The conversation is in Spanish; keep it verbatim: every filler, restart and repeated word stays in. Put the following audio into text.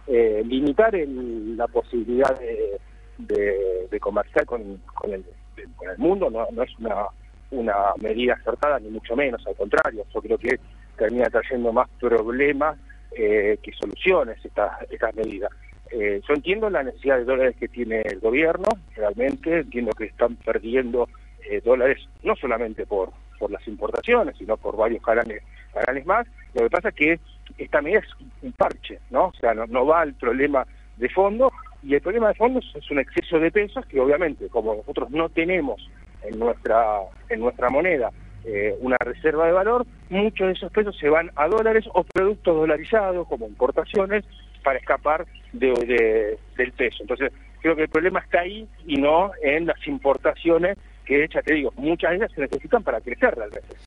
eh, limitar el, la posibilidad de, de, de comerciar con, con, el, de, con el mundo no, no es una, una medida acertada, ni mucho menos, al contrario, yo creo que termina trayendo más problemas eh, que soluciones estas estas medidas. Eh, yo entiendo la necesidad de dólares que tiene el gobierno, realmente entiendo que están perdiendo eh, dólares no solamente por, por las importaciones, sino por varios canales, canales más. Lo que pasa es que esta medida es un parche, ¿no? O sea, no, no va al problema de fondo, y el problema de fondo es un exceso de pesos que obviamente, como nosotros no tenemos en nuestra, en nuestra moneda eh, una reserva de valor, muchos de esos pesos se van a dólares o productos dolarizados como importaciones para escapar de, de, del peso. Entonces, creo que el problema está ahí y no en las importaciones que, ya te digo, muchas de ellas se necesitan para crecer realmente.